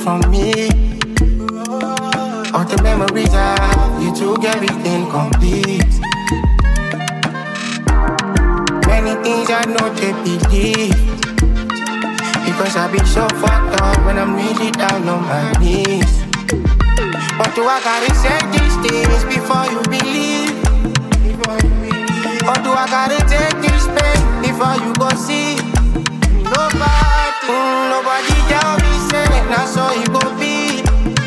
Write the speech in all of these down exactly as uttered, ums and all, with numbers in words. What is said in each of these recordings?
from me. All the memories I have, you took everything complete. Many things I know they believe, because I be so fucked up when I'm really down on my knees. But do I gotta say these things before you believe? Or do I gotta take this pain before you go see? Nobody, mm, nobody tell me say that's all you gon' be.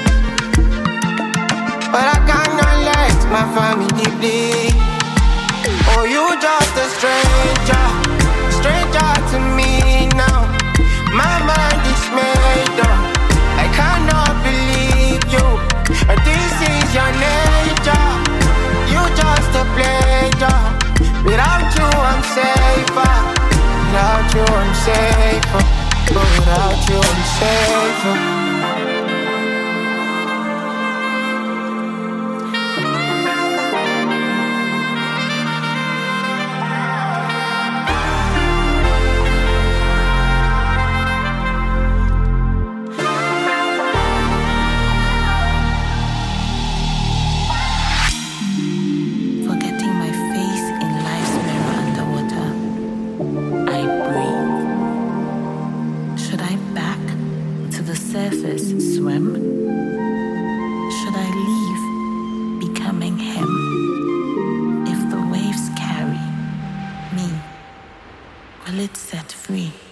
But I cannot let my family bleed. Oh, you just a stranger, stranger to me now. My mind is made up, I cannot believe you. This is your nature, you just a pleasure. Without you I'm safer, without you I'm safer, but without you I'm safer. Swim? Should I leave, becoming him? If the waves carry me, will it set free?